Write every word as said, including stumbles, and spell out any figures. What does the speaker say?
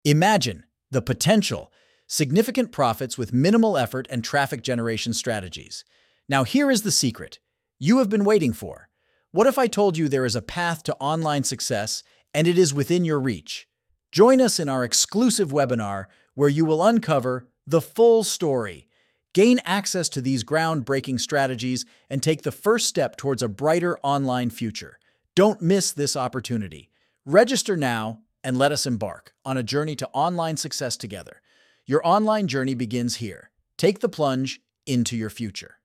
Imagine the potential, significant profits with minimal effort and traffic generation strategies. Now, here is the secret you have been waiting for. What if I told you there is a path to online success and it is within your reach? Join us in our exclusive webinar where you will uncover the full story, gain access to these groundbreaking strategies, and take the first step towards a brighter online future. Don't miss this opportunity. Register now and let us embark on a journey to online success together. Your online journey begins here. Take the plunge into your future.